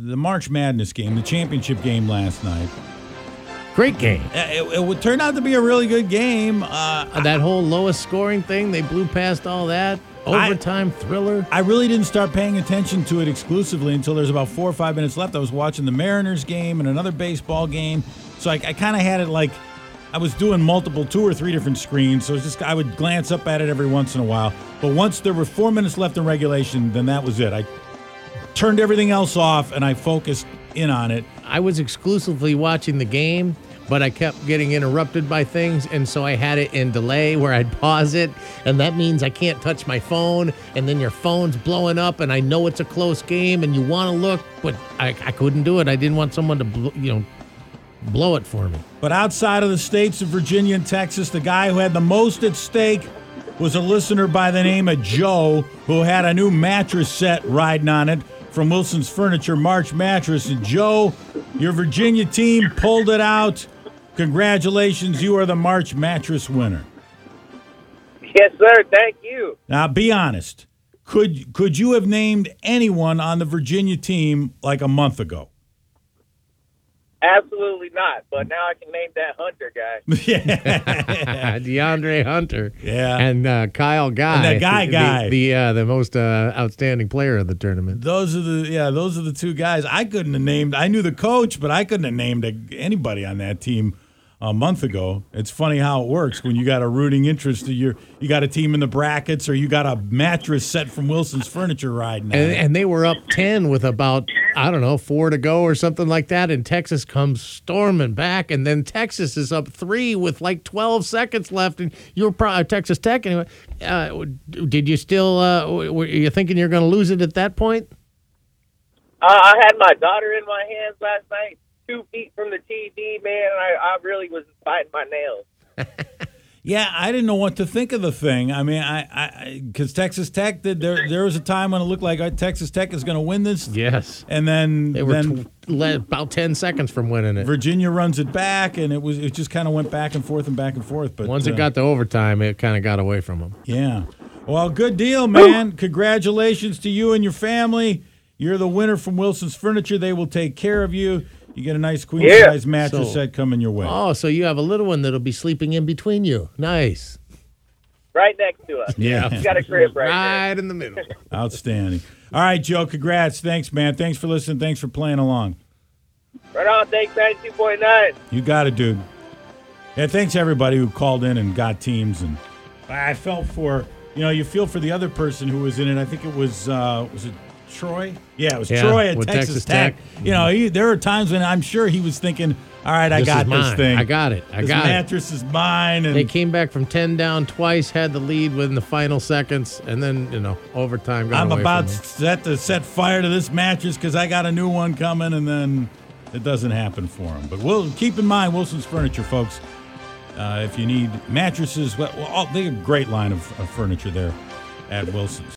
the March Madness game, the championship game last night. Great game. It would turn out to be a really good game. That whole lowest scoring thing, they blew past all that. Overtime thriller. I really didn't start paying attention to it exclusively until there's about 4 or 5 minutes left. I was watching the Mariners game and another baseball game. So I kind of had it like I was doing multiple 2 or 3 different screens. So it's just I would glance up at it every once in a while. But once there were 4 minutes left in regulation, then that was it. I turned everything else off and I focused in on it. I was exclusively watching the game, but I kept getting interrupted by things, and so I had it in delay where I'd pause it, and that means I can't touch my phone, and then your phone's blowing up, and I know it's a close game, and you want to look, but I couldn't do it. I didn't want someone to blow it for me. But outside of the states of Virginia and Texas, the guy who had the most at stake was a listener by the name of Joe, who had a new mattress set riding on it from Wilson's Furniture March Mattress. And Joe, your Virginia team pulled it out. Congratulations, you are the March Mattress winner. Yes, sir. Thank you. Now, be honest. Could you have named anyone on the Virginia team like a month ago? Absolutely not. But now I can name that Hunter guy. Yeah. DeAndre Hunter. Yeah. And Kyle Guy. And that guy. The most outstanding player of the tournament. Those are the two guys. I couldn't have named. I knew the coach, but I couldn't have named anybody on that team a month ago. It's funny how it works when you got a rooting interest. You got a team in the brackets, or you got a mattress set from Wilson's Furniture riding. And they were up 10 with about 4 to go or something like that, and Texas comes storming back, and then Texas is up 3 with like 12 seconds left, and you were Texas Tech anyway. Did you still were you thinking you're going to lose it at that point? I had my daughter in my hands last night, 2 feet from the TV, man. I really was biting my nails. Yeah, I didn't know what to think of the thing. I mean, because Texas Tech there was a time when it looked like Texas Tech is going to win this. Yes, and then they were about 10 seconds from winning it. Virginia runs it back, and it just kind of went back and forth. But once it got to overtime, it kind of got away from them. Yeah, well, good deal, man. Congratulations to you and your family. You're the winner from Wilson's Furniture. They will take care of you. You get a nice queen-size mattress set coming your way. Oh, so you have a little one that'll be sleeping in between you. Nice. Right next to us. Yeah. You got a crib right in the middle. Outstanding. All right, Joe, congrats. Thanks, man. Thanks for listening. Thanks for playing along. Right on. Thanks, 92.9. You got it, dude. Yeah, thanks, everybody who called in and got teams. And I felt for, you feel for the other person who was in it. I think it was it Troy? Yeah, it was Troy at Texas Tech. There were times when I'm sure he was thinking, all right, I got this thing. I got it. This mattress is mine. And they came back from 10 down twice, had the lead within the final seconds, and then, overtime got I'm away about from to set fire to this mattress because I got a new one coming, and then it doesn't happen for him. But we'll keep in mind Wilson's Furniture, folks. If you need mattresses, they have a great line of furniture there at Wilson's.